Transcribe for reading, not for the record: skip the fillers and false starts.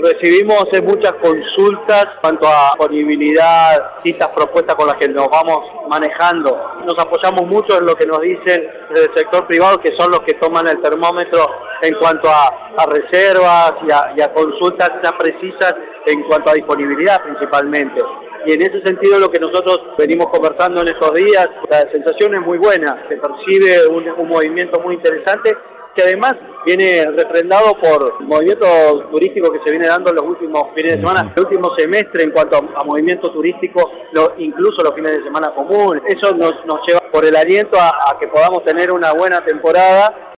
recibimos muchas consultas en cuanto a disponibilidad, distintas propuestas con las que nos vamos manejando. Nos apoyamos mucho en lo que nos dicen desde el sector privado, que son los que toman el termómetro en cuanto a reservas y a consultas ya precisas en cuanto a disponibilidad principalmente. Y en ese sentido lo que nosotros venimos conversando en estos días, la sensación es muy buena, se percibe un movimiento muy interesante, que además viene refrendado por el movimiento turístico que se viene dando en los últimos fines de semana, el último semestre en cuanto a movimiento turístico, incluso los fines de semana común. Eso nos lleva por el aliento a que podamos tener una buena temporada.